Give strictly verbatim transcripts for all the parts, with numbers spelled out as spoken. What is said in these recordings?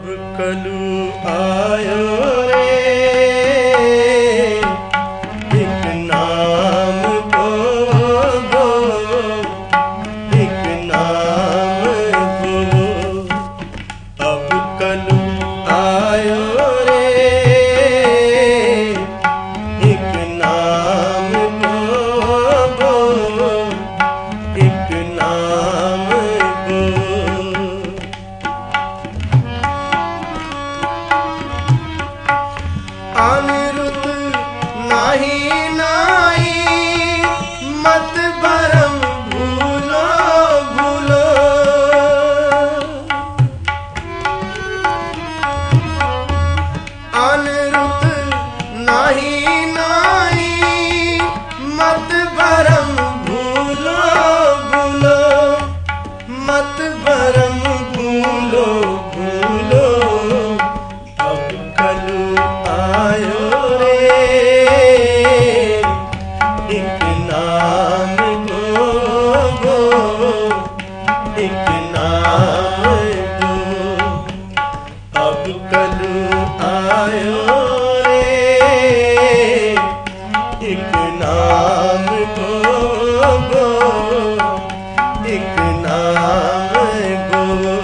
कलू आयो रे एक नाम को गो, एक नाम को। अब कलू आयो रे एक नाम को गो, एक नाम को। अनिरुद्ध नाही नाही मत भरम भूलो भूलो। अनिरुद्ध नाही नाही मत भरम भूलो भूलो, मत भरम भूलो भूलो। अब कलू आयो रे एक नाम को गो, एक नाम को। अब कलू आयो रे एक नाम को गो, एक नाम को।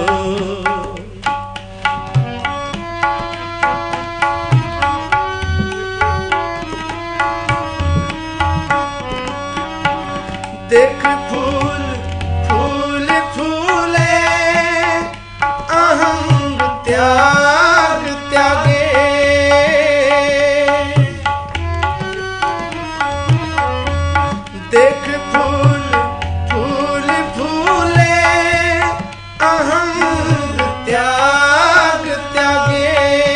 देख फूल फूल फूले अहंग त्याग त्यागे। देख फूल फूल फूले अहंग त्याग त्यागे।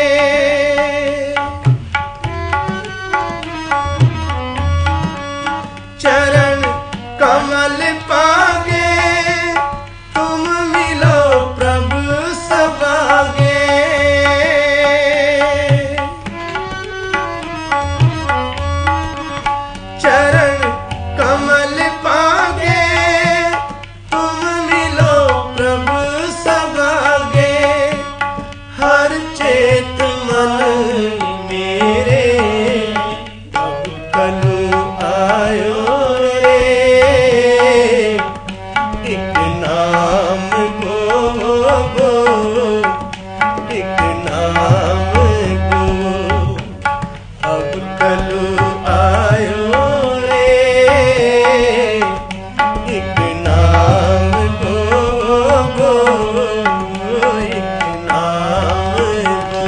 चरण कमल पागे तुम मिलो प्रभु सबागे। चरण कमल पागे तुम मिलो प्रभु सबागे। हर चेत मन मेरे अब कलू आयो रे एक नाम को गो, एक नाम को। अब कलू आयो रे एक नाम को गो, एक नाम को।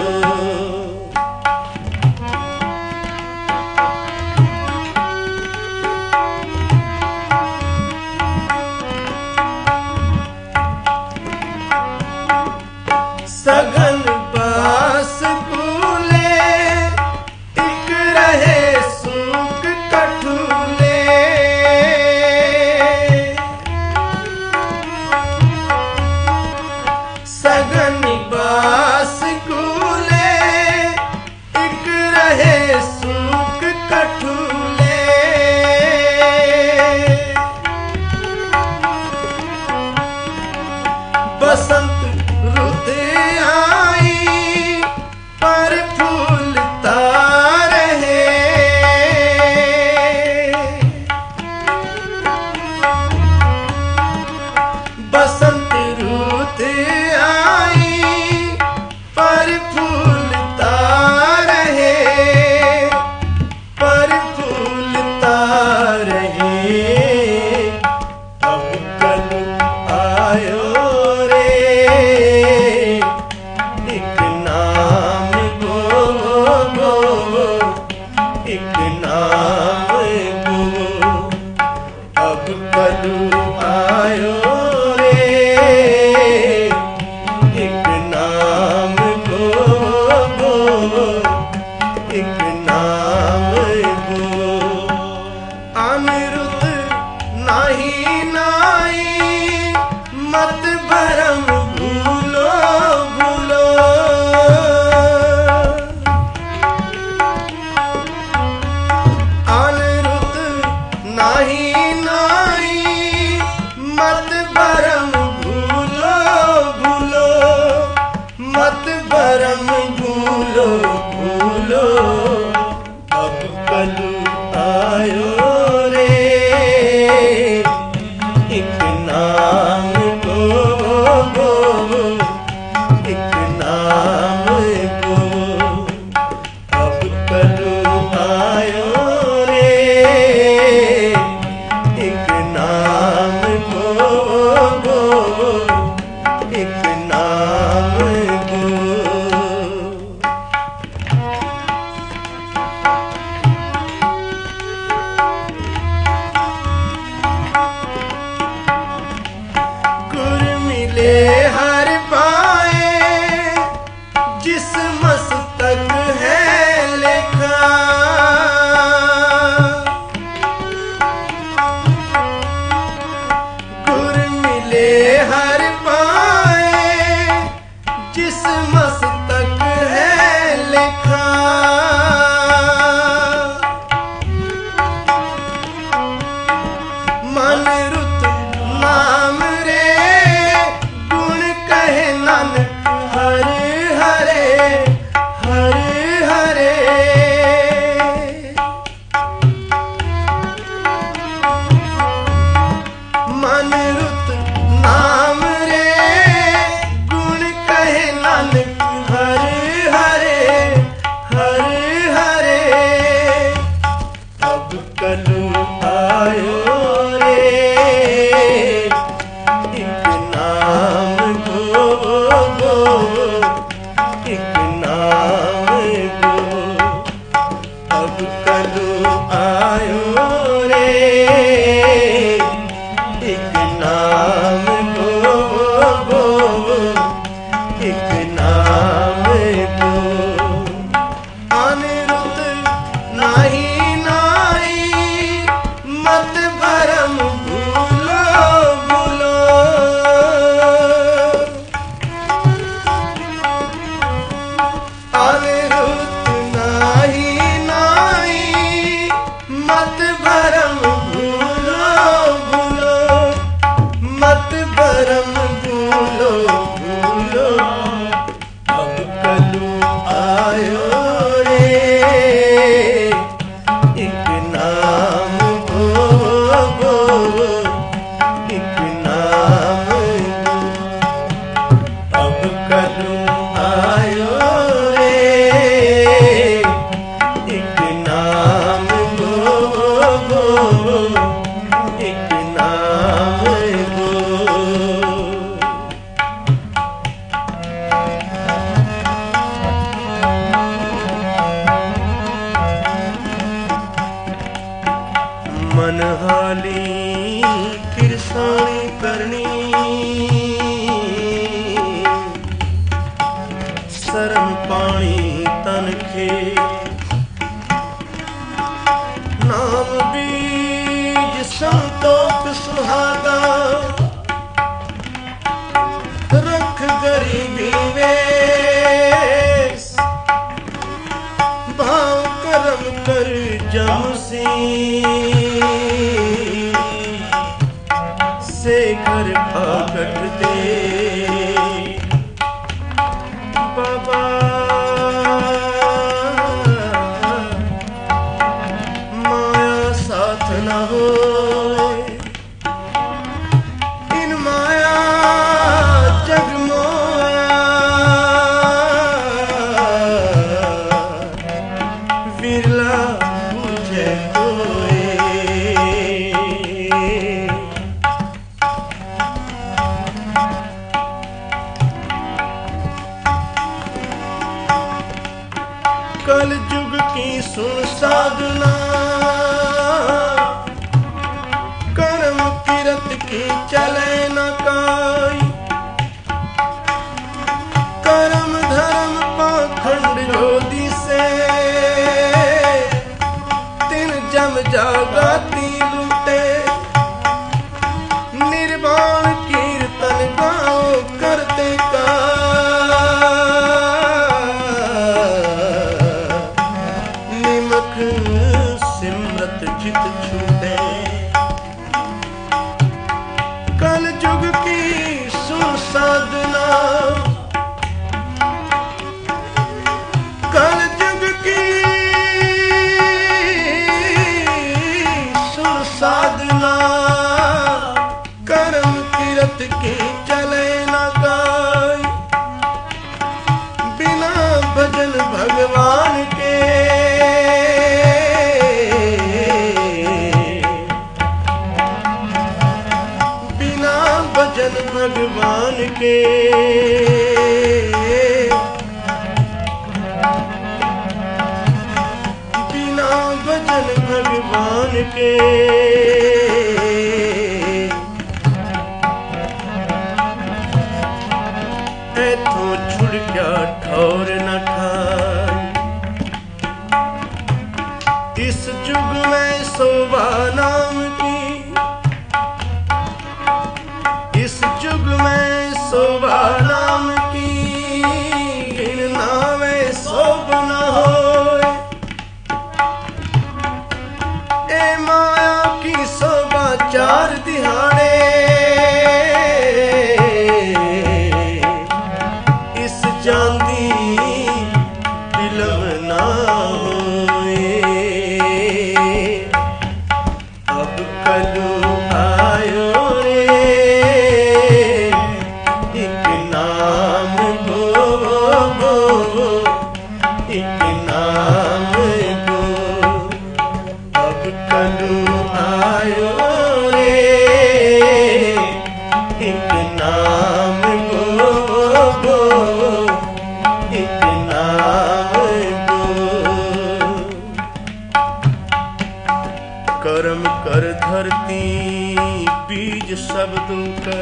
सघन बास कूले एक रहे सूख कठूले। सघन बास कूले एक रहे सूख कठूले। बसंत रुत आई पर फूलता रहे। बसंत रुत आई एक नाम गो। गुर मिले हर पाए जिस मस्तक है लिखा। गुर मिले हर पाए जिस मस्तक है लिखा। मन रुत नाम रे गुण कहे नानक हर हरे हर हरे। मन रुत नाम रे गुण कहे नानक हर हरे हर हरे। अब कलू आयो रे एक नाम गो गो एक नाम गो। अब कलू आयो रे एक नाम गो गो एक नाम गो। अनिरुद्ध नाही नाही मत भरम भूलो भूलो। अनिरुद्ध नाही नाही मत भरम भूलो भूलो। मत भरम भूलो भूलो। अब कलू आयो रे एक नाम गो गो एक नाम गो। अब कलू आयो रे एक नाम गो गो एक नाम गो। मनहाली किरसानी करनी शर्म पानी तन खे। नाम बीज संतोष सुहागा रख गरीबी वेश। भाव कर्म कर जमसी से घर भागट दे। बाबा माया साथ न हो इन माया जग मोया। विरला बुझे कोई कल जुग की सुन साधना। कर्म किरत की चले न काई। कर्म धर्म पाखंड जोदी से तिन जम जागाती लूटे। निर्वाण कीर्तन गाओ करते का। निमक सिमरत चित छूटे। कल जुग की सुन साधना। कल जुग की सुन साधना। कर्म किरत की चले न गाई। बिना भजन भगवान के बिना भजन भगवान के के ऐथों छुड़ क्या ठौर न खाई। इस जुग में शोभा नाम की, इस जुग में शोभा नाम की नामे शोभ न होए। ए माया की शोभा चार दिहाड़े, इस चांदी बिलम ना होए। अब कलू आयो रे एक नाम गो गो, एक नाम गो। अब कलू आयो रे एक नाम गो गो, एक नाम गो। कर्म कर धरती बीज शब्दों कर,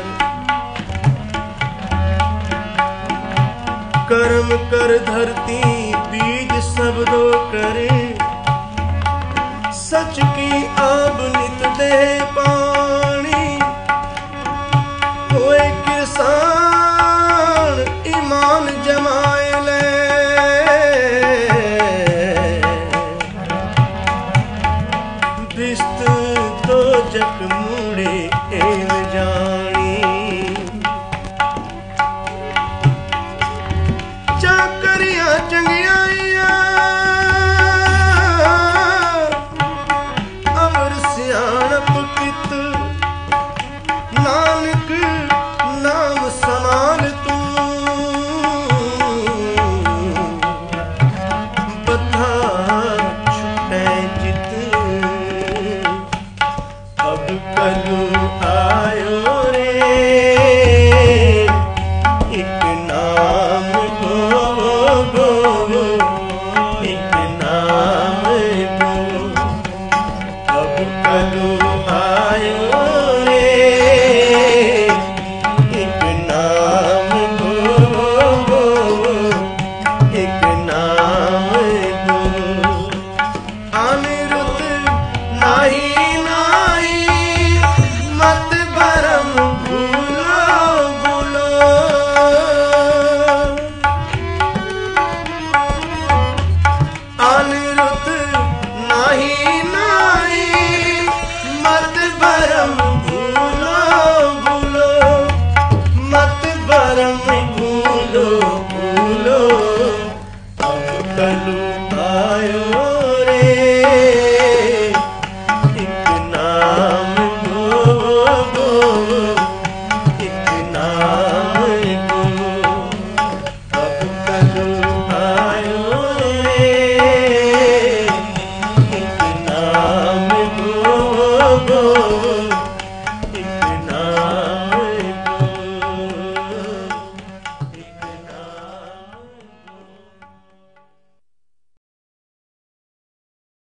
कर्म कर धरती बीज शब्दों करे। सच की आब नित दे पानी, होए किसान ईमान जमाए ले। बिस्त तो जग मूड़े एव जानी, चाकरियां चंगियाइयां अमर सियाणप कित। नानक नाम समान तू, बधा छुटे जित। अब कलू आयो रे एक नाम गो गो, एक नाम गो। अब कलू आयो रे एक नाम गो गो, एक नाम गो। अनिरुद्ध नाही नाही मत भरम भूलो भूलो। अनिरुद्ध नाही नाही मत भरम भूलो भूलो, मत भरम भूलो भूलो। अब कलू